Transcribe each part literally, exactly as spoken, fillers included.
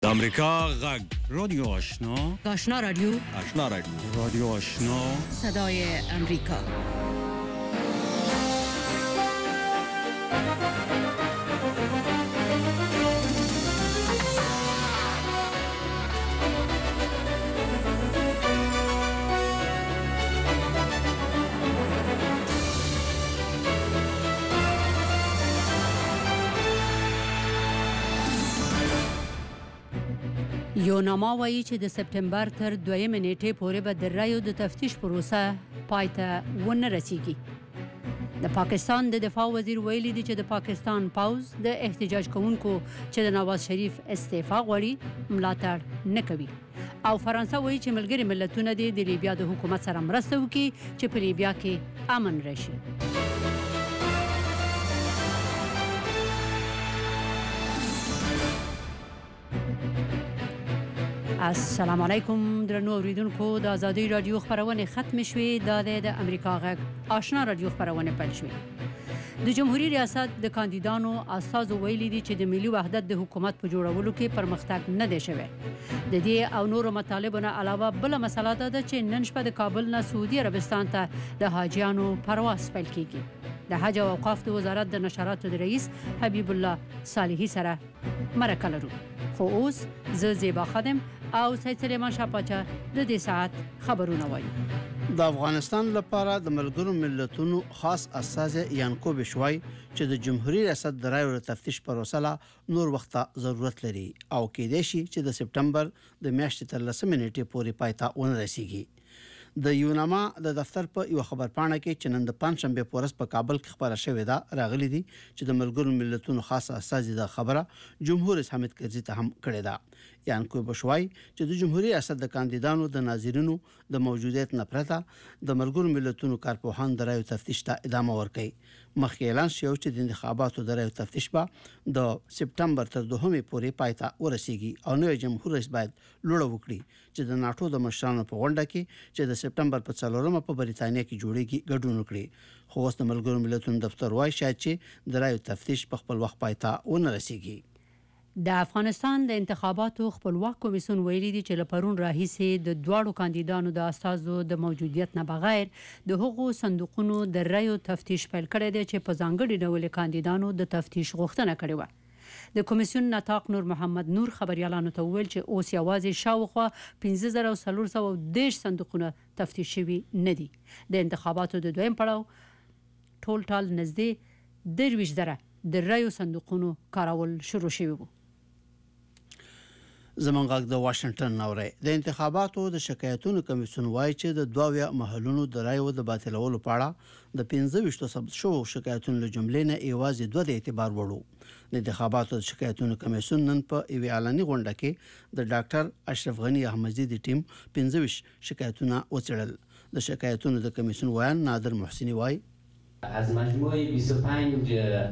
امریکا غږ رادیو آشنا آشنا رادیو آشنا رادیو رادیو آشنا صدای امریکا. یوناما وایي چې د سپتمبر تر دویمې نیټې پورې به د رایو د تفتیش پروسه پای ته ونه رسیږي. د پاکستان د دفاع وزیر ویلي دی چې د پاکستان پوځ د احتجاج کوونکو چې د نواز شریف استعفا غواړي ملاتړ نه کوي. او فرانسه وایي چې ملګري ملتونه دې د لیبیا د حکومت سره مرسته وکړي چې په لیبیا کې امن راشي. السلام علیکم درنو اوریدونکو، د آزادۍ رادیو خبرونه ختم شوې. د د امریکا غږ آشنا رادیو خبرونه پیل شوې. د جمهوریت ریاست د کاندیدانو استازو ویلي دي چې د ملي وحدت د حکومت په جوړولو کې پرمختګ نه دی شوی. د دې او نورو مطالبو نه علاوه بل مسله ده چې نن شپه د کابل نه سعودي عربستان ته د حاجیانو پرواز پیل کیږي. د حج او اوقاف وزارت د نشراتو د رئیس حبیب الله صالحي سره مرکه لرو. خو اوس زه زیبا خادم او سید سلیمان شاپاچا د دې ساعت خبرونه وایي. د افغانستان لپاره د ملګرو ملتونو خاص استازی یانکوب شوای چې د جمهوریت ریاست د رایو تفتیش پروسه لا نور وخت ضرورت لري او کېدای شي چې د سپټمبر د میاشتې تر لسمې نیټې پورې پای ته ونه رسیږي. د یوناما د دفتر په یو خبرپاڼه کې چې نن د پنځشنبه پورس په کابل کې خبره شوې ده راغلي دي چې د ملګرو ملتونو خاص استازی د خبره جمهور رئیس حامد کرزي ته هم کړې ده. یانکوب شوای چې د جمهوریت ریاست د کاندیدانو د ناظرینو د موجودیت نه پرته د ملګرو ملتونو کارپوهان د رایو تفتیش ته ادامه ورکړي. مخکې اعلان شوی چې د انتخاباتو د رایو تفتیش به د سپټمبر تر دوهمې پورې پای ته ورسیږي او نوی جمهور رئیس باید لوړه وکړي چې د ناټو د مشرانو په غونډه کې چې د سپټمبر په څلورمه په بریتانیا کې جوړیږي ګډون وکړي. خو اوس د ملګرو ملتونو دفتر وايي شاید چې د رایو تفتیش په خپل وخت پای ته ونه رسیږي. د افغانستان د انتخاباتو خپلواک کمیسیون ویلي دی چې له پرون راهیسې د دواړو کاندیدانو د استازو د موجودیت نه بغیر د هغو صندوقونو د رایو تفتیش پیل کړی دی چې په ځانګړي ډول کاندیدانو د تفتیش غوښتنه کړې وه. د کمیسیون نطاق نور محمد نور خبريالانو ته ویل چې اوس یوازې شاوخوا پنځه زره څلور سوه دېرش صندوقونه تفتیش شوي نه دي. د انتخاباتو د دویم پړاو ټول ټال نږدې درویشت زره د رایو صندوقونو کارول شروع شوي وو. زمونږ غږ د واشنگټن نوري د انتخاباتو د شکایتونو کمیسیون وایي چې د دوه محلونو د رایو د باطلولو په اړه د پنځه ویشت ثبت شوو شکایتونو له جملې نه یوازې دوه د اعتبار وړو. د انتخاباتو د شکایتونو کمیسیون نن په یوه اعلاني غونډه کې د ډاکټر اشرف غنی احمدزي د ټیم پنځه ویشت شکایتونه وڅېړل. د شکایتونو د کمیسیون ویان نادر محسنی وایي از مجموعه بیست و پنج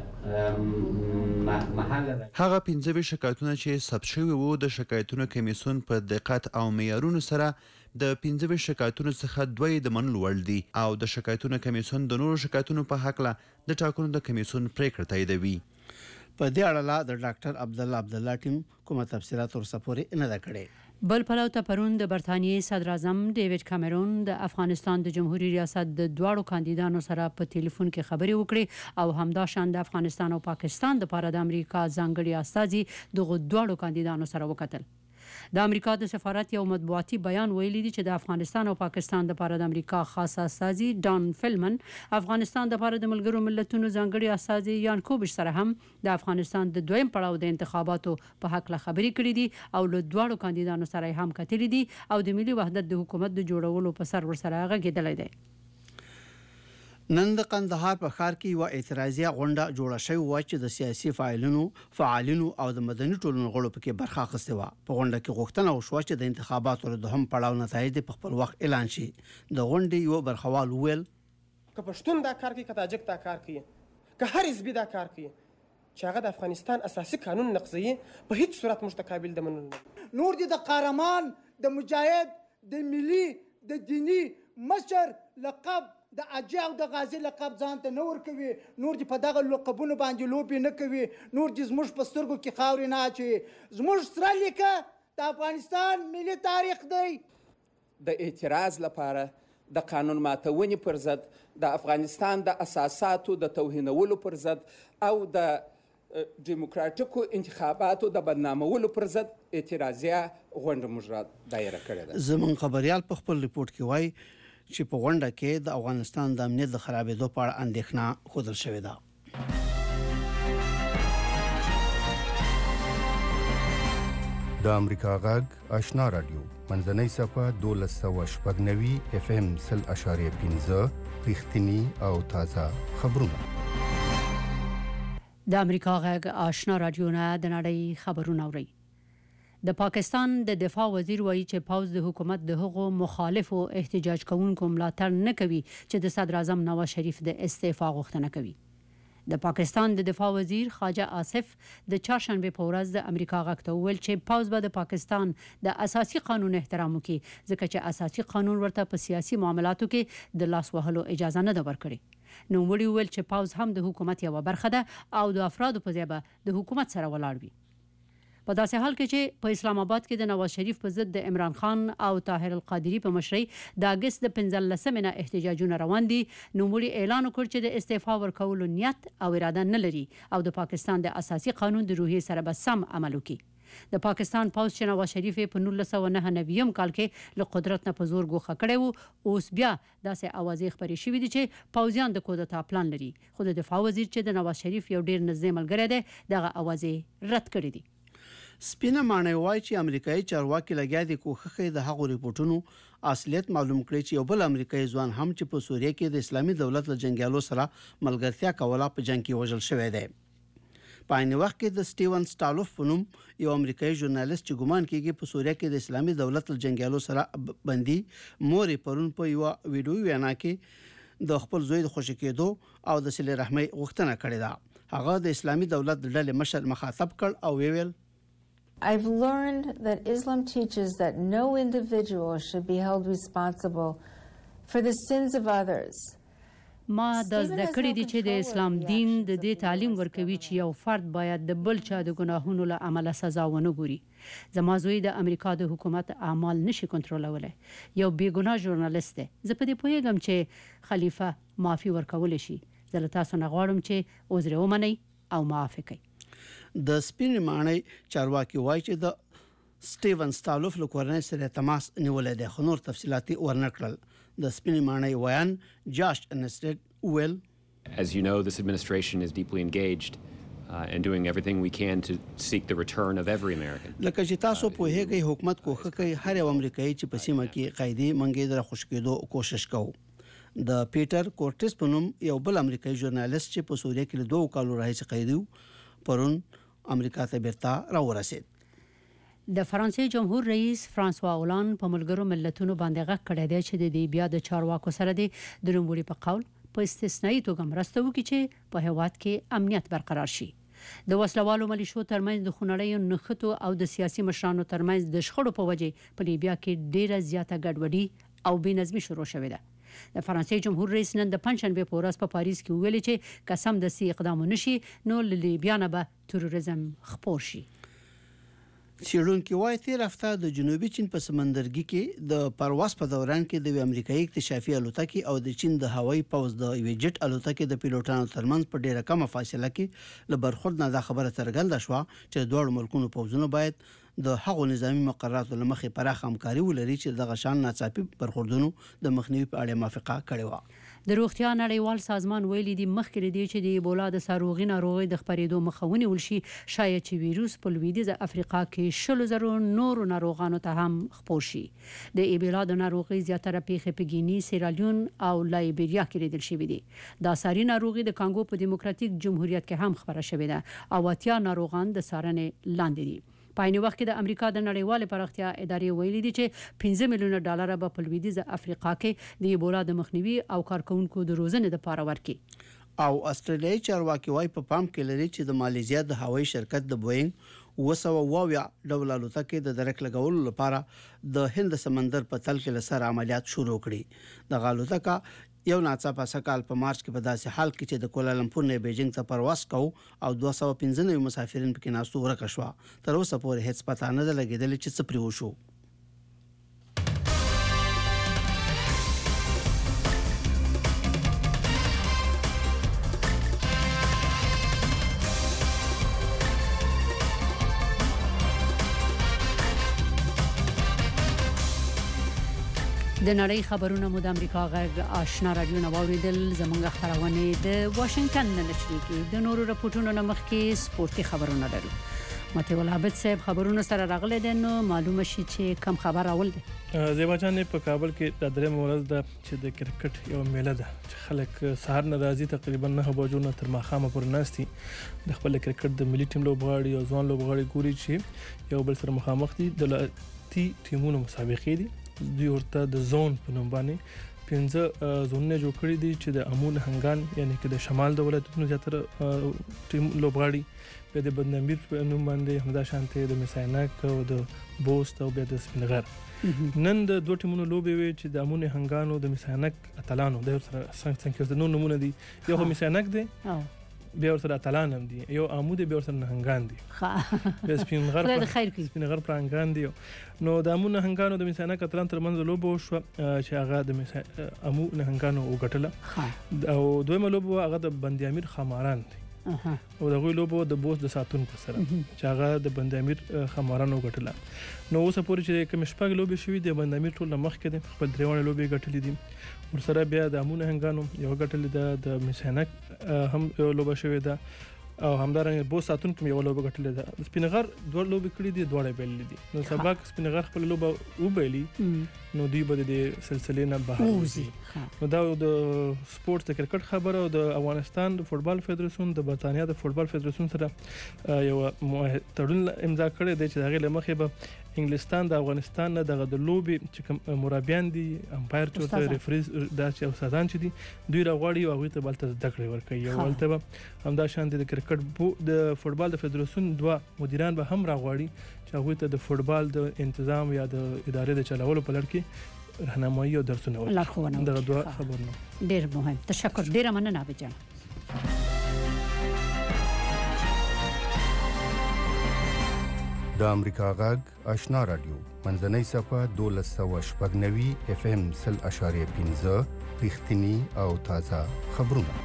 محل هغه پنځه ویشت شکایتونه چې ثبت شوي وو د شکایتونو کمیسیون په دقت او معیارونو سره د پنځه ویشت شکایتونو څخه دوی د منلو وړ دي او د شکایتونو کمیسیون د نورو شکایتونو په هکله د ټاکنو د کمیسیون پریکړه تاییدوي. په دې اړه د ډاکټر عبدالله عبدالله ټیم کومه تفصیلات ورسپورې نه ده کړې. بل پلو ته پرون د برتانیې صدر اعظم ډیوډ کامرون د افغانستان د جمهوریت ریاست د دواړو کاندیدانو سره په ټلیفون کې خبرې وکړې او همداشان د افغانستان او پاکستان د لپاره د امریکا ځانګړي استازي دغه دواړو کاندیدانو سره وکتل. د امریکا د سفارت یو مطبوعاتي بیان ویلي دی چې د افغانستان او پاکستان د لپاره د امریکا خاص استازي ډان فلمن افغانستان د لپاره د ملګرو ملتونو ځانګړي استازي یانکوب سره هم د افغانستان د دویم پړاو د انتخاباتو په حق له خبرې کړې دي او له دواړو کاندیدانو سره هم کتلې دي او د ملي وحدت د حکومت د جوړولو په سر ورسره غږېدلی دی. نن د قندهار په ښار کې یو اعتراضي غونډه جوړه شوې و چې د سیاسي فعالینو فعالینو او د مدني ټولنو غړو پکې برخه اخیستې وه. په غونډه کې غوښتنه وشوه چې د انتخاباتو د دوهم پړاو نتایج په خپل وخت اعلان شي. د غونډې یو برخوال وویل که پښتون دا کار کوي، که تاجک دا کار کوي، که هر حزبي دا کار کوي چې هغه د افغانستان اساسي قانون نقضوي، په هیڅ صورت موږ ته قابل د منلو نه. نور دي د قهرمان، د مجاهد، د ملي، د دیني مشر لقب د اجي او د غازی لقب ځان ته نه ورکوي، نور دې په دغه لقبونو باندې لوبې نه کوي، نور دې زموږ په سترګو کې خاورې نه اچوي. زموږ سره لیکه د افغانستان ملي تاریخ دی. د اعتراض لپاره د قانون ماتونې پر ضد، د افغانستان د اساساتو د توهینولو پر ضد او د ډیموکراتیکو انتخاباتو د بدنامولو پر ضد اعتراضیه غونډه موږ را دایره کړې ده. زمون خبريال په خپل ریپورت کې وایي چې په غونډه کې د افغانستان د امنیت د خرابېدو په اړه اندېښنه ښودل شوې ده. د امریکا غږ آشنا رادیو منځنۍ صفحه دولس سوه شپږ نوي اف ام سل اشاریه پنځه رښتینی او تازه خبرونه. د امریکا غږ آشنا رادیو نه د نړۍ خبرونه اوري. د پاکستان د دفاع وزیر وایي چې پاوز د حکومت د هغو مخالفو احتجاج کوونکو ملاتړ نه کوي چې د صدر اعظم نواز شریف د استعفا غوښتنه کوي. د پاکستان د دفاع وزیر خواجه آصف د چهارشنبه په ورځ د امریکا غږ ته وویل چې پاوز به د پاکستان د اساسي قانون احترام وکړي، ځکه چې اساسي قانون ورته په سیاسي معاملاتو کې د لاس وهلو اجازه نه ده ورکړې. نو وړي ویل چې پاوز هم د حکومت یوه برخه ده او د افرادو په ځای به د حکومت سره ولاړ وي. په داسې حال کې چې په اسلام آباد کې د نواز شریف په ضد د عمران خان او طاهر القادری په مشرۍ د اگست د پنځلسمې نه احتجاجونه روان دي، نوموړي اعلان وکړ چې د استعفا ورکولو نیت او اراده نه لري او د پاکستان د اساسي قانون د روحیې سره به سم عمل وکړي. د پاکستان پوځ چې نواز شریف په نولس سوه نهه نوي کال کې له قدرت نه په زور ګوښه کړی وو، اوس بیا داسې اوازې خپرې شوې دي چې پوځیان د کودتا پلان لري، خو د دفاع وزیر چې د نواز شریف یو ډیر نږدې ملګری دی دغه اوازې رد کړې دي. سپینه معنی وایي چې امریکایي چارواکي لګیا دي کوښښ د هغو ریپورتونو اصلیت معلوم کړي چې یو بل امریکایي ځوان هم چې په سوریه کې د اسلامي دولت له جنگیالو سره ملګرتیا کوله په جنگ کې وژل شوی دی. په عین وخت کې د سټیون سټالوف په نوم یو امریکایي ژورنالیست چې ګمان کیږي په سوریه کې د اسلامي دولت له جنگیالو سره بندي مورې پرون په یو ویډیو وینا کې د خپل زوی د خوشی کېدو او د صله رحمۍ غوښتنه کړې ده. هغه د اسلامي دولت د ډلې مشر مخاطب کړ او ویل I've learned that Islam teaches that no individual should be held responsible for the sins of others. ما د زده کړې دي چې د اسلام دین د دې تعلیم ورکوي چې یو فرد باید د بل چا د ګناهونو له امله سزا ونه ګوري. زما زوی د امریکا د حکومت اعمال نشي کنټرولولای، یو بې ګناه ژورنالیست دی. زه په دې پوهیږم چې خلیفه معافي ورکول شي. زه له تاسو نه غواړم چې عذر ومنئ او معافي کړئ. د سپین معنی چارواکي وایي چې د سټیون سټالوف له کورنۍ سره تماس نیولې ده، خو نور تفصیلاتي ورنکړل. د سپین معنی ویان جاش انسټډ ویل As you know, this administration is deeply engaged uh, and doing everything we can to seek the return of every American. لکه چې تاسو په هغه حکومت کوخه کوي هر یو امریکایي چې په سیمه کې قایدي منګې در خوش کېدو کوشش کوي. د پیټر کورټس په نوم یو بل امریکایي ژورنالیست چې په سوریه کې له دوه کالو راهیسې قایدي پرون امریکا ته بیرته راورسید. د فرانسې جمهور رئیس فرانسوا اولان په ملګرو ملتونو باندې غږ کړی دی چې د بیا د چارواکو سره د نوموړي په قول په استثنایی توګه مرسته وکړي چې په هیواد کې امنیت برقرار شي. د وسلوالو ملیشو ترمنځ د خونړیو نښتو او د سیاسي مشرانو ترمنځ د شخړو په وجه په لیبیا کې ډیره زیاته ګډوډي او بې نظمي شروع شوې ده. د فرانسې جمهور رئیس نن د پنځشنبه په ورځ په پاریس کې ویلي چې قسم د سی اقدام نشي نو لیبیا نه به تروریزم خپور شي. څېړونکي وایي تیر هفته د جنوبي چین په سمندرګي کې د پرواز په دوران کې د امریکایي اکتشافي الوتکې او د چین د هوایي پوځ د یوې جټ الوتکې د پیلوټانو ترمنځ په ډیره کمه فاصله کې له برخورد نه دا خبره څرګنده شوه چې دواړو ملکونو پوځونه باید د هغو نظامی مقرراتو له مخې پراخه همکاري ولري چې دغه شان ناڅاپي برخوردونو د مخنیوي په اړه موافقه کړې وه. د روغتیا نړیوال سازمان ویلي دی مخکې دی چې د ایبولا د ساروغي ناروغي د خپرېدو مخه ونیول شي، شاید چې ویروس په لویدیځه افریقا کې شلو زرو نورو ناروغانو ته هم خپور شي. د ایبولا د ناروغي زیاتره پیښې په ګینی، سیرالیون او لایبیریا کې لیدل شوې دي. د ساري ناروغي د کانګو په دیموکراتیک جمهوریت کې هم خبره شوې ده او اتیا ناروغان د څارنې لاندې دي. په عین وخت کې د امریکا د نړیوال پراختیا ادارې ویلي دي چې پنځه میلیونه ډالر به په لویدیځه افریقا کې د ایبولا د مخنیوي او کارکونکو د روزنې لپاره ورکړي. او استرالیایي چارواکي وايي په پام کې لري چې د مالیزیا د هوایي شرکت د بوینګ اوه سوه اویا ډول الوتکې د درک لګولو لپاره د هند سمندر په تل کې لسر عملیات شروع کړي. د الوتکه یو ناڅاپه سکهال په مارچ کې په داسې حال کې چې د کوالالمپور نه بیجینګ ته پرواز کوو او دوه سوه پنځه نوي مسافرین پکې ناستو ورکه شوه. تر اوسه پورې هیڅ پته نه ده لګېدلې چې څه پرې وشو. د نړۍ خبرونه مو د امریکا غږ آشنا رادیو نه واوریدل. زموږ خبرونه د واشنگټن نه نشریږي. د نورو راپورټونو نه مخکې سپورتي خبرونه لرو. مته ولابت صاحب خبرونه سره راغلي دي نو معلومه شي چې کم خبر اول دي. زیبا جان په کابل کې د درې مورز د چې د کرکټ یو میله ده چې خلک سهار نه راځي تقریبا نه بجو نه تر ماخامه پر ناستي د خپل کرکټ د ملي ټیم لوبغاړي او ځوان لوبغاړي ګوري چې یو بل سره مخامخ دي. د تی ټیمونو مسابقې دي. دوی ورته د زون په نوم باندې پنځه زونونه جوړ کړي دي چې د امون هنګان یعنی کې د شمال د ولایتونو زیاتره ټیم لوبغاړي په د بدنامیر په نوم باندې همدا شانته د مسایناک او د بوست او د سپینغر. نن د دوه ټیمونو لوبې وي چې د امون هنګانو د مسایناک اتلانو د سره څنګه څنګه د نو نمونه دي. یو مسایناک دی بیا ورسره اتلان هم دي. یو عمود بیا ورسره نهنګان دي. ښه بیا سپینغر خدای خیر کړي. سپینغر پرانګان دي. نو د امو نهنګانو د مسایناک اتلان ترمنځ لوبه شو چې هغه د امو نهنګانو وګټله او دویمه لوبه هغه د بندي امیر خماران دي. او دغه لوبه د بوس د ساتونکو سره چې هغه د بندي امیر خماران وګټله. نو اوس پورې چې کوم شپږ لوبې شوې دي بندي امیر ټول مخ کې د خپل دریوانه لوبې ګټلې دي. ورسره بیا د امو نهنګانو یو ګټلې ده د مسایناک هم یو لوبه شوې ده او همدارنګه بوس ساتونکو یو لوبه ګټلې ده. سپینغر دوه لوبې کړې دي دوه بیلې دي. نو سبا سپینغر خپل لوبه وبېلی نو دوی به د سلسلې نه بهر وځي. نو دا د سپورت د کرکټ خبره او د افغانستان د فوتبال فدراسیون د برتانیا د فوتبال فدراسیون سره یو تړون امضا کړی دی چې هغه لمخې به انګلستان د افغانستان نه دغه د لوبي چې مرابیان دي امپایر چورته ریفریز دا چې استادان چې دي دوی راغواړي او هغه ته بلته زده کړې ورکوي. یو ولته همدا شان د کرکټ د فوتبال د فدراسیون دوه مدیران به هم راغواړي چې هغه ته د فوتبال د تنظیم یا د ادارې د چلولو په لړ کې راهنمایي او درسونه ورکړي. دغه دوه خبرونه ډېر مهم. تشکر. ډېر مننه بجان. د امریکا غږ آشنا رادیو منځنۍ صفه دولس سوه شپږ نوي اف ام سل اشاریه پنځه رښتینی او تازه خبرونه.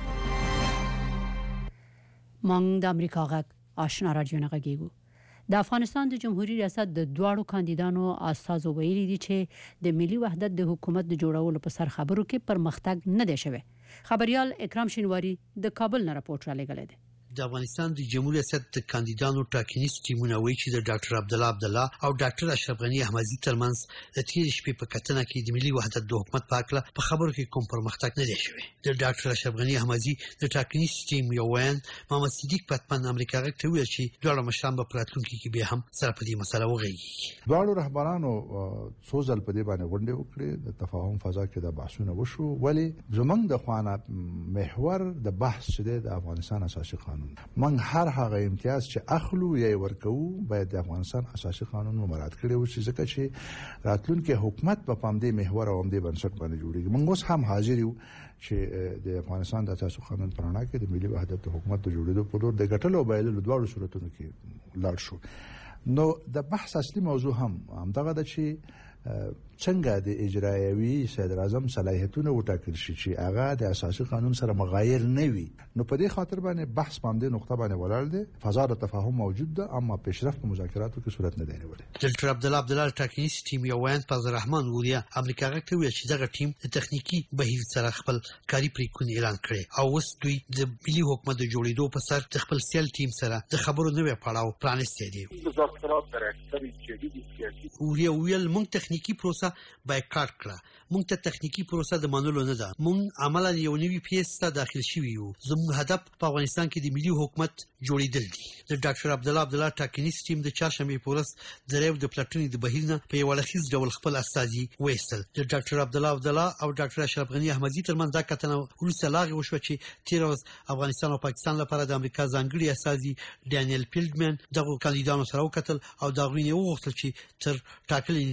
مونږ د امریکا غږ آشنا رادیو نه غږیږو. د افغانستان د جمهوریت ریاست د دواړو کاندیدانو استازو ویلي دي چې د ملي وحدت د حکومت د جوړولو په سر خبرو کې پرمختګ نه دی شوی. خبريال اکرام شینواری د کابل نه راپورټ را لګلې ده. د افغانستان د جمهوریت ریاست د کاندیدانو ټاکنیز ټیمونه وایي چې د ډاکټر عبد الله عبد الله او ډاکټر اشرف غنی احمدي ترمنځ د تیر شپې په کتنه کې د ملي وحدت د حکومت په اړه په خبرو کې کوم پرمختګ نه دی شوی. د ډاکټر اشرف غنی احمدي د ټاکنیز ټیم یو وین محمد صدیق پتمن امریکا غږ ته ویل چې دوه مشران په راتلونکي کې به هم سره په دې مسله وغږیږي. دوه رهبرانو څو ځل په دې باندې غونډه وکړه د تفاهم فضا کې د بحثونه وشو ولی زمونږ د خوانه محور د بحث شته د افغانستان اساسي قانون. موږ هر هغه امتیاز چې اخلو یا ورکو باید د افغانستان اساسي قانون مراعات کړي او چې ځکه چې راتلونکي حکومت په پامدې محور او همدې بنسټ باندې جوړیږي. موږ اوس هم حاضر یو چې د افغانستان د اساسي قانون پرانا کې د ملي وحدت حکومت د جوړېدو په لور د ګټلو بایللو دواړو صورتونو کې لاړ شو. نو د بحث اصلي موضوع هم همدغه د چې څنګه د اجرایوي صدر اعظم صلاحیتونه وټاکل شي چې هغه د اساسي قانون سره مغایر نه وي. نو په دې خاطر باندې بحث باندې نقطه باندې ولاړ دي. فضا د تفاهم موجود ده اما پیشرفت په مذاکراتو کې صورت نه دی نیولې. ډاکټر عبد الله عبد الله ټاکنیز ټیم یو وین فضل الرحمن وریا امریکا غږ ته ویل چې دغه ټیم د تخنیکی بهیر سره خپل کاری پریکون اعلان کړي او اوس دوی د ملي حکومت د جوړېدو په سر د خپل سیل ټیم سره د خبرو نوې پړاو پرانیستي دي. وریا ویل موږ تخنیکی پروسه بایکاټ کړه. موږ ته تخنیکی پروسه د منلو نه ده. موږ عملاً یو نوی پیس ته داخل شوی یو. زموږ هدف په افغانستان کې د ملي حکومت جوړیدل دي. د ډاکټر عبد الله عبد الله ټاکنیز ټیم د چاشمې پورس د ریو د پلاتونی د بهیر نه په یو لخص ډول خپل استازي وېستل. د ډاکټر عبد الله عبد الله او ډاکټر اشرف غنی احمدي ترمنځ دا کتنه ورسره لاغي وشو چې تیر ورځ افغانستان او پاکستان لپاره د امریکا ځانګړي استازي ډانیل فیلډمن دغه کاندیدانو سره وکتل او دا غوښنه وغوښتل چې تر ټاکلې نیټې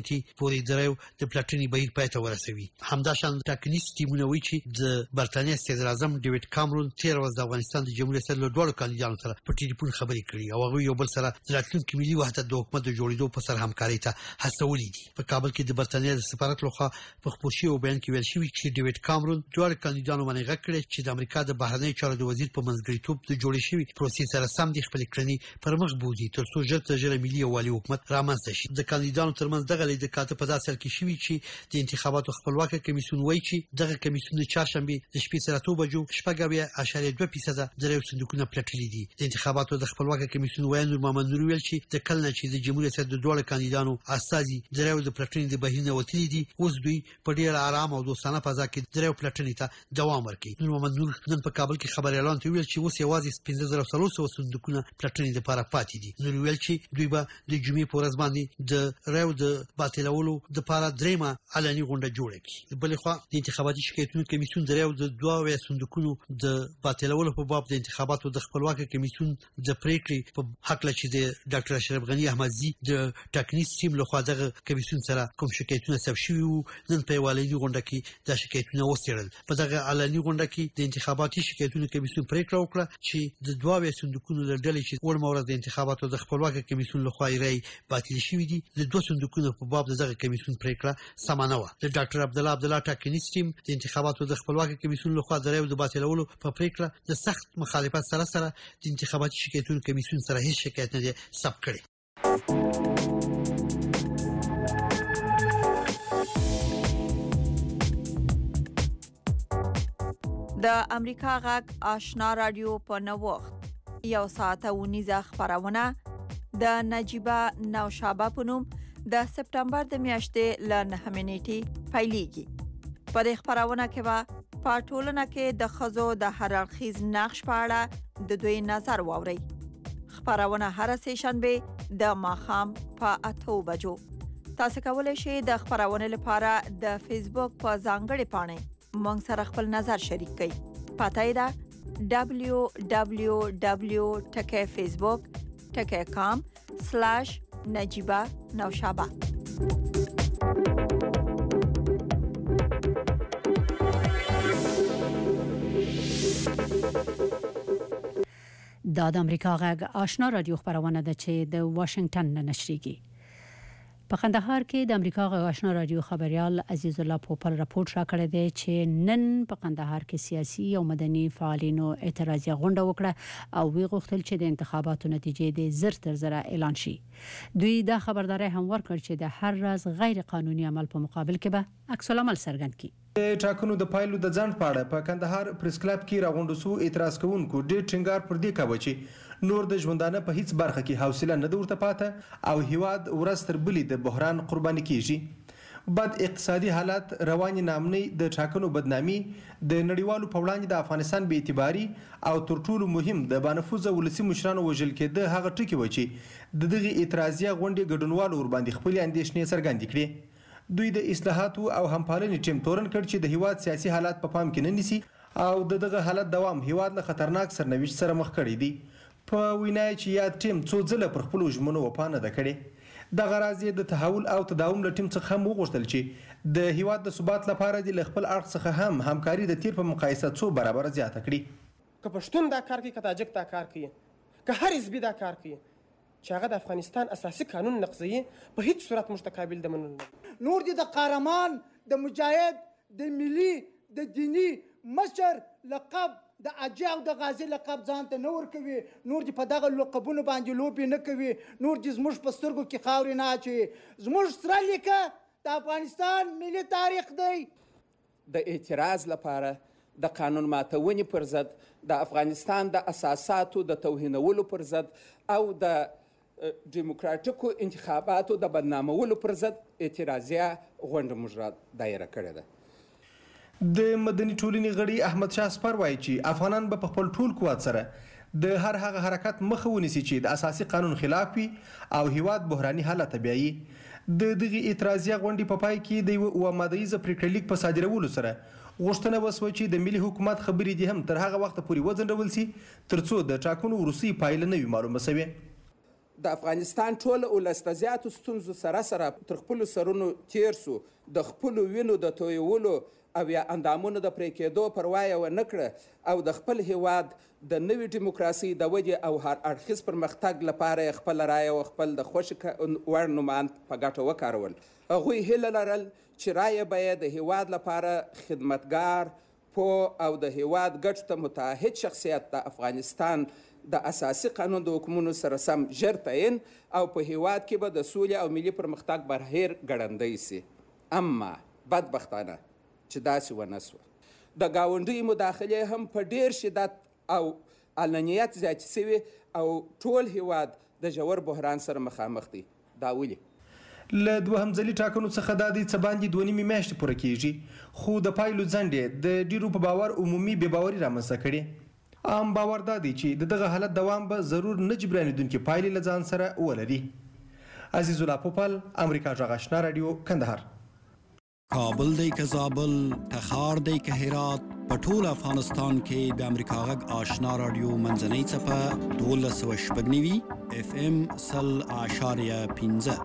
پورې د رایو د پلټنې بهیر پای ته ورسوي. همداشان ټاکنیز ټیمونه وایي چې د برتانیا صدراعظم ډیوډ کامرون تېره ورځ د افغانستان د جمهوریت ریاست له دواړو کاندیدانو سره په ټلیفون خبرې کړي او هغوی یو بل سره د راتلونکي ملي وحدت د حکومت د جوړېدو په سر همکارۍ ته هڅولي دي. په کابل کې د برتانیا د سفارت لخوا په خپور شوي بیان کې ویل شوي چې ډیوډ کامرون دواړو کاندیدانو باندې غږ کړی چې د امریکا د بهرنیو چارو د وزیر په منځګړیتوب د جوړې شوي پروسې سره سم د خپلې کړنې پر مخ بوځي تر څو ژر تر ژره ملي یووالي حکومت رامنځته شي. د کاندیدانو ترمنځ دغه لید کاته په داسې حال کې شوي چې د انتخاباتو خپلواکه کمیسیون وایي چې دغه کمیسیون د چهارشنبې د شپې سره اتو بجو شپږ اویا اعشاریه دوه فیصده د رایو صندوقونه پلټلي دي. د انتخاباتو د خپلواکه کمیسیون وایي نور محمد نور ویل چې د کله چې د جمهوریت ریاست د دواړو کاندیدانو استازي د رایو د پلټنې د بهیر نه وتلي دي اوس دوی په ډیر آرام او دوستانه فضا کې د رایو پلټنې ته دوام ورکوي. نور محمد نور نن په کابل کې خبري اعلان ته ویل چې اوس یوازې پنځه زره څلور سوه صندوقونه پلټنې لپاره پاتې دي. نور ویل چې دوی به د جمعې په ورځ باندې د رایو د باطلولو لپاره دریمه علني غونډه جوړه کړي. بلې خوا د انتخاباتي شکایتونو کمیسیون د رایو د دوه اویا صندوقونو د باطلولو په باب د انتخاباتو د خپلواکه کمیسیون د پریکړې په حق لري چې د ډاکټر اشرف غنی احمدزي د ټاکنیز ټیم لخوا دغه کمیسیون سره کوم شکایتونه ثبت شوي وو نن په علني غونډه کې د شکایتونه وڅېړل. په دغه علني غونډه کې د انتخاباتي شکایتونو کمیسیون پریکړه وکړه چې د دوه اویا صندوقونو له ډلې چې وړ مورز د انتخاباتو د خپلواکه کمیسیون لخوا رای باطل شوي دي د دوه صندوقونو په باب دغه کمیسیون پریکړه سمه نه وه. د ډاکټر عبدالله عبدالله ټاکنیز ټیم د انتخاباتو د خپلواکه کمیسیون لخوا د رایو د باطلولو په پریکړه د سخت مخالفت سره سره د انتخاباتي شکایتونو کمیسیون سره هیڅ شکایت نه دی ثبت کړی. د امریکا غږ آشنا رادیو په نو وخت یو ساعته ونیزه خبرونه د نجیبه نوشابه په نوم د سپټمبر د میاشتې ل نهمې نیټې پیلېږي. په دې خبرونه کې به په ټولنه کې د ښځو د هر اړخیز نقش په اړه د دوی نظر واورئ. خبرونه هر سه شنبه د ماښام په اتو بجو. تاسو کولی شئ د خبرونه لپاره د فیسبوک په ځانګړي پاڼې مونږ سره خپل نظر شریک کړئ. پته یې ده دبلیو دبلیو دبلیو ټکی فیسبوک ټکی کام سلاش نجیبه نوشابه. دا د امریکا غږ آشنا رادیو خبرونه ده چې د واشنگټن نه نشریږي. په کندهار کې د امریکا غږ آشنا رادیو خبريال عزیز الله پوپل راپورټ راکړی دی چې نن په کندهار کې سیاسي او مدني فعالینو اعتراضي غونډه وکړه او وی غوښتل چې د انتخاباتو نتیجې د زر تر زر اعلان شي. دوی دا خبرداري هم ورکړ چې د هر راز غیر قانوني عمل په مقابل کې به عکس العمل څرګند کړي. د ټاکنو د پایلو د ځنډ په اړه په کندهار پریس کلب کې راغونډ شو اعتراض کوونکو ډېر ټینګار پر دې کاوه چې نور د ژوندانه په هیڅ برخه کې حوصله نه ورته پاته او هیواد ورځ تر بلې د بحران قرباني کیږي. بد اقتصادي حالات، رواني نامنۍ، د ټاکنو بدنامي، د نړیوالو په وړاندې د افغانستان بې اعتباري او تر ټولو مهم د بانفوذه ولسي مشرانو وژل کېده هغه ټکي و چې د دغه اعتراضیه غونډې ګډونوالو ور باندې خپل اندېښنې څرګندې کړې. دوی د اصلاحاتو او همپالنې ټیم تورن کړ چې د هیواد سیاسي حالات په پام کې نه نیسي او د دغه حالت دوام هیواد له خطرناک سرنوشت سره مخ کړی دی. په وینا چې یاد ټیم څو ځله پر خپل ژمنو وفا نه ده کړې. د غراض د تحول او تداوم له ټیم څخه هم وغوښتل چې د هیواد د ثبات لپاره د خپل اړخ څخه هم همکاري د تیر په مقایسه څو برابر زیاته کړي. که پښتون دا کار کوي، که تاجک دا کار کوي، که هر حزبي دا کار کوي چې هغه د افغانستان اساسي قانون نقضوي په هیڅ صورت موږ ته قابل د منلو نه. نور دي د قهرمان، د مجاهد، د ملي، د دیني مشر لقب، د اجي او د غازي لقب ځان ته نه ورکوي. نور دي په دغه لقبونو باندې لوبې نه کوي. نور دي زموږ په سترګو کې خاورې نه اچوي. زموږ سره لیکه د افغانستان ملي تاریخ دی. د اعتراض لپاره د قانون ماتونې پر ضد، د افغانستان د اساساتو د توهینولو پر ضد او د ډیموکراتیکو انتخاباتو د بدنامولو پر ضد اعتراضیه غونډه موږ را دایره کړې ده. د مدني ټولنې غړي احمد شاه سپر وایي چې افغانان به په خپل ټول قوت سره د هر هغه حرکت مخه ونیسي چې د اساسي قانون خلاف وي او هیواد بحراني حالت بیایي. د دغه اعتراضیه غونډې په پای کې د یوه اووه مادهیزه پریکړه لیک په صادرولو سره غوښتنه وسوه چې د ملي حکومت خبرې دې هم تر هغه وخته پورې وځنډول سي تر څو د ټاکنو وروستۍ پایله نه وي معلومه سوې. د افغانستان ټول ولس د زیاتو ستونزو سره سره تر خپلو سرونو تیر سو د خپلو وینو د تویولو او یا اندامونو د پرې کېدو پروا یې ونه کړه او د خپل هیواد د نوې ډیموکراسۍ د ودې او هر اړخیز پرمختګ لپاره یې خپله رایه او خپل د خوښې وړ نومان په ګټه وکارول. هغوی هیله لرل چې رایه به یې د هیواد لپاره خدمتګار، پوه او د هیواد ګټو ته متعهد شخصیت د افغانستان د اساسي قانون د حکمونو سره سم ژر تعین او په هیواد کې به د سولې او ملي پرمختګ بهیر ګړندی سي. اما بدبختانه چې داسې ونه سوه. د ګاونډیو مداخلې هم په ډیر شدت او علنیت زیاتې سوي او ټول هیواد د ژور بحران سره مخامخ دی. دا ولې؟ له دوهم ځلي ټاکنو څخه دا دی څه باندې دوه نیمې میاشتې پوره کیږي، خو د پایلو ځنډ د ډیرو په باور عمومي بې باوري رامنځته کړې. عام باور دا دی چې د دغه حالت دوام به ضرور نه جبرانېدونکې پایلې له ځان سره ولري. عزیز الله پوپل، امریکا غږ آشنا راډیو، کندهار. کابل دی که زابل، تخار دی که هرات، په ټول افغانستان کې د امریکا غږ آشنا راډیو منځنۍ څپه دولس سوه شپږ نوي اف ام سل اعشاریه پنځه.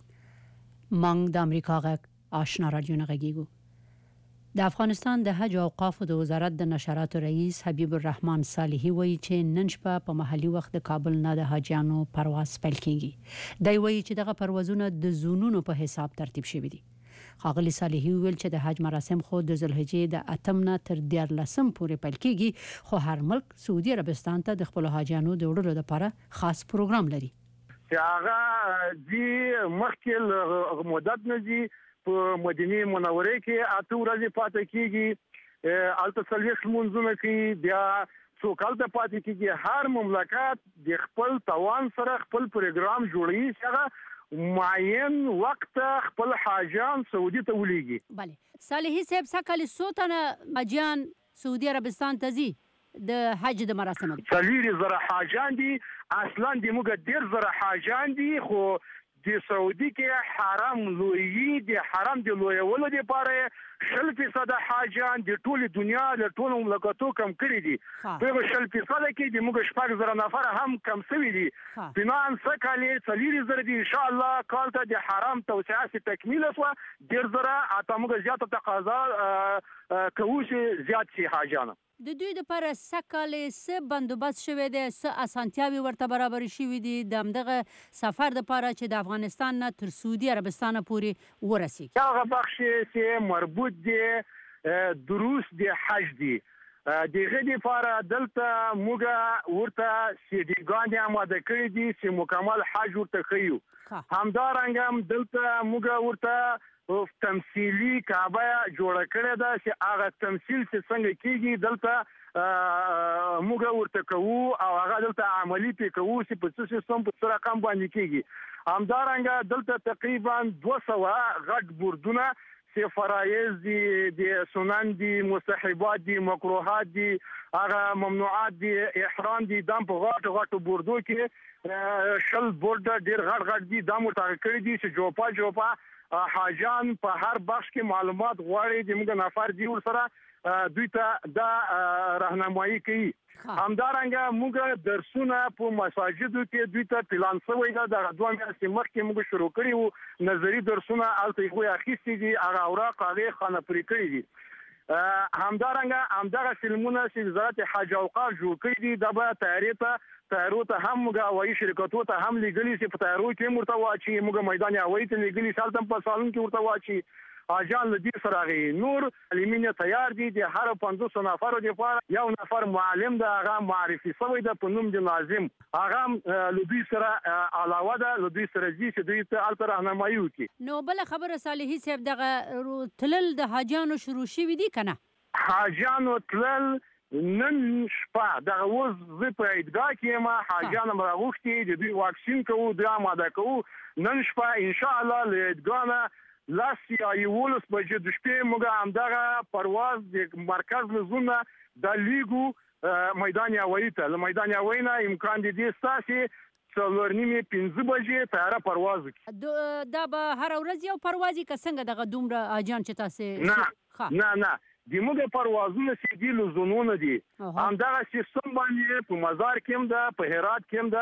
موږ د امریکا غږ آشنا راډیو نه غږیږو. د افغانستان د حج او اوقافو د وزارت د نشراتو رئیس حبیب الرحمن صالحي وایي چې نن شپه په محلي وخت د کابل نه د حاجیانو پرواز پیل کیږي. دی وایي چې دغه پروازونه د زونونو په حساب ترتیب شوي دي. ښاغلي صالحي وویل چې د حج مراسم خو د ذوالحجې د اتم نه تر دیارلسم پورې پیل کیږي، خو هر ملک سعودي عربستان ته د خپلو حاجیانو د وړلو لپاره خاص پروګرام لري. چې هغه دی مخکې مدت نه دي په مدینه منوره کې اته ورځې پاتې کیږي، هلته څلوېښت لمونځونه کوي، بیا څوک هلته پاتې کیږي. هر مملکت د خپل توان سره خپل پروګرام جوړوي چې هغه معین وخت خپل حاجیان سعودي ته ولیږي. بله صالحي صاحب سکل څو تنه حاجیان سعودي عربستان ته ځي د حج د مراسمو؟ څلور زره حاجیان دي. اصلا د موږ ډیر زره حاجیان دي، خو د سعودي کې حرم لوی د حرم د لویولو لپاره شل فیصد حاجیان د ټول دنیا د ټول مملکتو کم کړي دي. په شل فیصد کې د موږ شپږ زره نفر هم کم شوي دي. بنان سکالې څلور زره دي. ان شاء الله کال ته د حرم توسعه تکمیل شوه، ډیر زره اته موږ زیاته تقاضا کوو چې زیات شي حاجیان. د دوی لپاره سکالې څه بندوبست شوی دی، څه اسانتیاوې ورته برابر شوي دي د همدغه سفر لپاره چې د افغانستان نه تر سعودي عربستان پورې ورسیږي؟ هغه بخش چې مربوط دی دروس د حج دی، د هغې لپاره دلته موږ ورته سیډیګانې اماده کړي دي چې مکمل حج ورته ښیو. همدارنګه هم دلته موږ ورته تمثیلی کعبه جوړه کړې ده چې هغه تمثیل چې څنګه کیږي دلته موږ ورته کوو او هغه دلته عملی پې کوو چې په څه سیستم په څه رقم باندې کیږي. همدارنګه دلته تقریبا دوه سوه غټ بوردونه چې فرایض دي، د سنن دي، مستحبات دي، مکروهات دي، هغه ممنوعات دي، احرام دي، دا په غټو غټو بوردو کې شل بورډ ډېر غټ غټ دي. دا متعهد کړي دي چې جوپا جوپا حاجان په هر بخش کې معلومات غواړي د موږ نفر دی ورسره دوی ته دا راهنمایي کوي. همدارنګه موږ درسونه په مساجدو کې دوی ته پلان شوی ده. د دوه میاشتې مخکې موږ شروع کړي وو نظري درسونه، هلته یې اخیستي دي، هغه اوراق هغې خانهپرې کړي دي. همدارنګه همدغه فلمونه چې وزارت حج او اوقاف جوړ کړي دي دا به تیارې ته تیارو ته هم موږ هوایي شرکتو ته هم لیږلي چې په تیارو کې هم ورته واچي، موږ میدان هوایي ته لیږلي چې هلته هم په سالون کې ورته واچي. حاجیان له دې سره هغې نور تعلیمین تیار دي. د هرو پنځوسو نفرو دپاره یو نفر معلم ده، هغه معرفي شوی ده په نوم د ناظم. هغه هم له دوی سره علاوه ده، له دوی سره ځي چې دوی ته هلته راهنمایي وکړي. نو بله خبره صالحي صاحب دغه تلل د حاجیانو شروع شوي دي که نه؟ حاجیانو تلل نن شپه دغه اوس زه په عیدګاه کې یم، حاجیان هم راغوښتي، د دوی واکسین کوو، دوی آماده کوو. نن شپه انشاءالله له عیدګاه نه لس یا یولس بجې د شپې موږ همدغه پرواز د مرکز له زون نه د لیږو میدان هوایي ته. له میدان هوایي نه امکان دی دې ستا چې څلور نیمې پنځه بجې طیاره پرواز وکړي. دا به هره ورځ یو پرواز وي که څنګه دغه دومره حاجیان چې تاسې؟ نه نه نه د موږ پروازونه چې دي له زونونه دي، همدغه سیستم باندې په مزار کې هم ده، په هرات کې هم ده،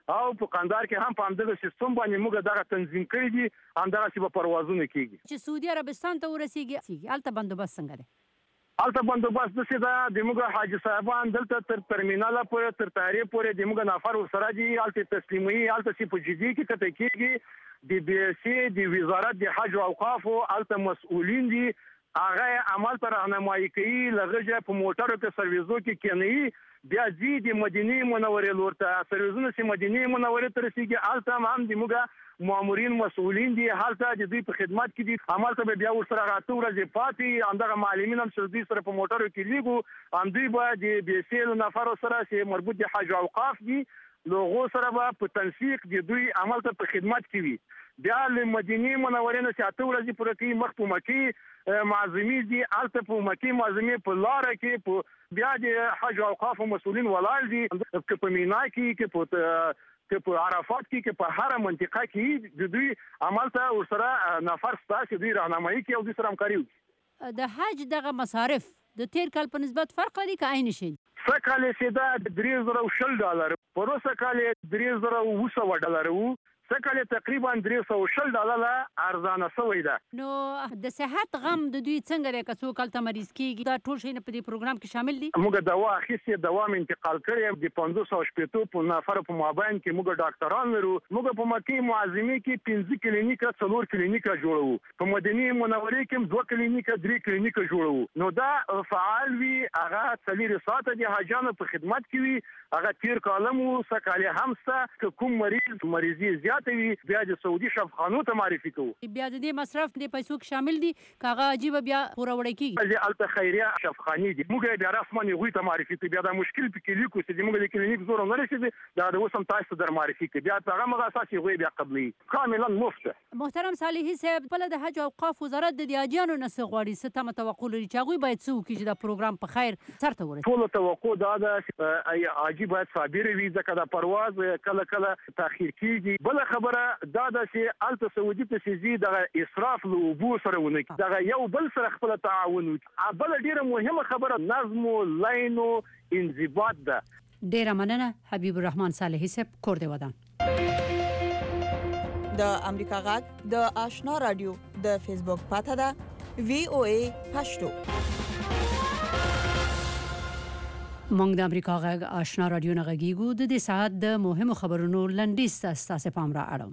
او په قندهار کې هم په همدغه سیستم باندې موږ دغه تنظیم کړی دي همدغه سی په پروازونه کیږي چې سعودي عربستان ته ورسیږي الته بندوبست څنګه دی الته بندوبست د سیده د موږ حاجی صاحبان دلته تر ترمینال پورې تر تاریخ پورې د موږ نفر سره دي الته تسلیمي الته سی په جدي کې کته کېږي د بي سي د وزارت د حج او اوقاف الته مسؤلین دي هغه عمل تر راهنمایي کوي لږه په موټرو کې سرویسو کې کېنی بیا زی د مدینه منورې لورته سرویسونه سي مدینه منورې تر سیږي الته هم د موږ مامورین مسؤلین دي حالته د دوی په خدمت کې دي عمل ته بیا ورسره راته ورځې پاتې همدغه معلمین هم چې دوی سره په موټرو کې لیږو هم دوی به د بي سي نفر سره چې مربوط د حج او اوقاف دي لوغو سره به په تنسیق د دوی عمل ته په خدمت کې وي بیا له مدینه منورې نه چې اته ورځې پوره کوي مخ په مکې معظمي دي الته په مکې معظمي په لاره کې په بیا د حج او اوقاف مسؤلین ولاړ دي که په مینا کې کې په که په عرفات کې کې په هر منطقه کې د دوی عمل ته ورسره نفر ستاسو دوی راهنمایي کوي او دوی سره همکاري کوي د حج دغه مصارف د تیر کال په نسبت فرق لري که عین شي څه کال چې دا درې زره او شل ډالر پروسه کال درې زره او اوه ډالر وو څه کال تقریبا درې سوه او شل ډالر ارزانه شوی ده نو د صحت غم د دوی څنګه دی که څوک هلته مریض کېږي دا ټول شیونه په دې پروګرام کې شامل دي موږ دوا اخیستې دوا مې انتقال کړې د پنځوس او شپېتو په نفر په مابین کې موږ ډاکټران لرو موږ په مکې معظمې کې پنځه کلینیکه څلور کلینیکه جوړوو په مدینه منورې کې دوه کلینیکه درې کلینیکه جوړوو نو دا فعال وي هغه څلور ساعته د حاجانو په خدمت کې وي هغه تیر کالم وو سکاله همسته کوم مریض مریضي زیات وي بیا د سعودي شفاخانو ته معرفي کوو بیا د دې مصرف د پیسو کې شامل دي کاغه عجیب بیا پوره وړي کیږي چې الته خیریه شفاخاني دي موږ بیا رسمن غوي ته معرفي کوي بیا د مشکل په کې لیکو چې موږ د کلینیک زور نه رسیدي دا د وسم تاسو در معرفي کوي بیا هغه مغه اساسي غوي بیا قبلي کاملا مفت محترم صالحي صاحب بل د حج او اوقاف وزارت د دیاجانو نس غواړي ستمه توقع لري چې غوي باید څو کې دا پروګرام په خیر سرته ورسي ټول توقع دا ده عجیب باید صابر وي ځکه دا پرواز کله کله تاخير کیږي بل خبره دا د چې الته سعودي ته سيزي د اسراف له ابو سره ونه دا یو بل سره خپل تعاون بل ډیره مهمه خبره نظم او لاین او انضباط ده ډیره مننه حبیب الرحمن صالحي صاحب کور دی ودان د امریکا غږ د آشنا رادیو د فیسبوک پاته ده وی او ای پښتو مونږ د امریکا غږ آشنا رادیو نه غږیږو د دې ساعت د مهمو خبرونو لنډیز تاسو پام را اړوم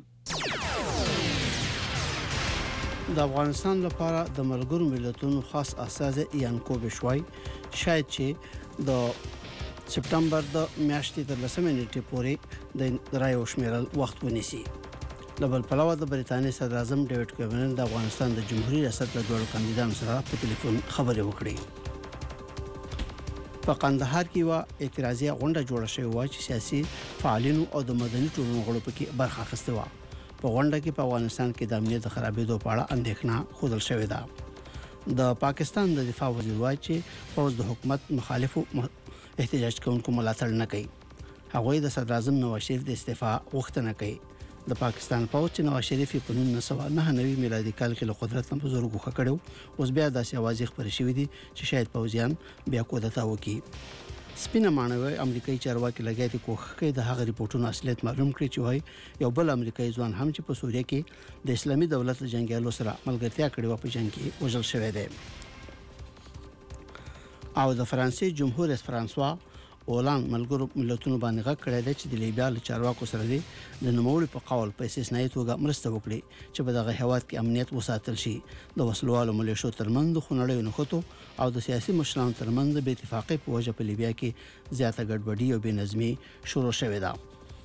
د افغانستان لپاره د ملګرو ملتونو خاص استازی یانکو بشوای شاید چې د سپټمبر د میاشتې د لسمې نیټې پورې د رایو شمیرل وخت ونیسي لبل پلاوه د بریتانیا صدر اعظم ډیوډ کیمرون د افغانستان د جمهوریت ریاست له دوه کاندیدانو سره په ټلیفون خبرې وکړې په قندهار کې وا اعتراضي غونډه جوړه شوې و چې سیاسي فعالینو او د مدني ټولنو غړو پکې برخه اخیسته و په غونډه کې په افغانستان کې د امنیت خرابېدو په اړه اندېښنه خوذل شوې ده د پاکستان د دفاع وزیر وایي چې فوج د حکومت مخالفو احتجاج کوونکو ملاتړ نه کوي هغه د صدر اعظم نواز شریف د استعفا غوښتنه کوي د پاکستان فوج چې نواز شریف په نولس سوه نهه نوي میلادي کال کې له قدرت نه په زور غوښه کړو اوس بیا داسې اوازې خبرې شوې دي چې شاید پوځیان بیا کودتا وکړي سپینه مانوي امریکایي چارواکي لګیا دي کوښښ کوي د هغه ریپورتونو اصلیت معلوم کړي چې وایي یو بل امریکایي ځوان هم چې په سوریه کې د اسلامي دولت جنگیالو سره ملګرتیا کړې و په جنگ کې وژل شوی دی او د فرانسې جمهور رئیس فرانسوا اولان ملګرو ملتونو باندې غږ کړی دی چې د لیبیا له چارواکو سره دی د نوموړي په قول په استثنایي توګه مرسته وکړي چې په دغه هیواد کې امنیت وساتل شي د وسلوالو ملیشو ترمنځ خونړیو نښتو او د سیاسي مشرانو ترمنځ بې اتفاقۍ په وجه په لیبیا کې زیاته ګډوډي او بې نظمي شروع شوې ده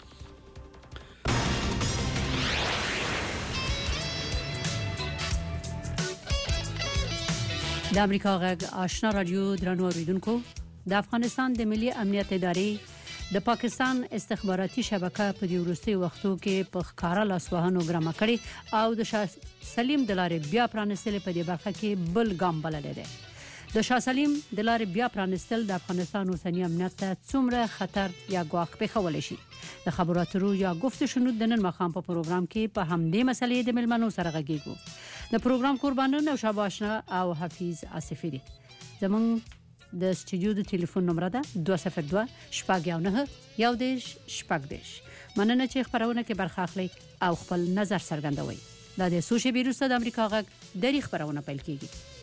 د امریکا غږ آشنا رادیو درنو اوریدونکو د افغانستان د ملي امنیت ادارې د پاکستان استخباراتي شبکه په دې وروستي وختو کې په ښکارا لاسوهنو ګرمه کړي او د شاه سلیم د لارې بیا پرانستل په دې برخه کې بل ګام بللی دی د شاه سلیم د لارې بیا پرانستل د افغانستان اوسنی امنیت ته څومره خطر یا ګواښ پېښولی شي د خبرو اترو یا گفت شنود د نن ماښام په پروګرام کې په همدې مسلې د ملمنو سره غږیږو د پروګرام قربانان او شاباشنا او حفیظ آصفی دي زمونږ د سټوډیو د ټلیفون نمبر ده دوه صفر دوه شپږ یو نه یو دیش شپږ دیش مننه چې خبرونه کې برخه اخلي او خپل نظر څرګندوي. دا د سوشي بیروسه د امریکا غږ د خبرونه پیل کیږي.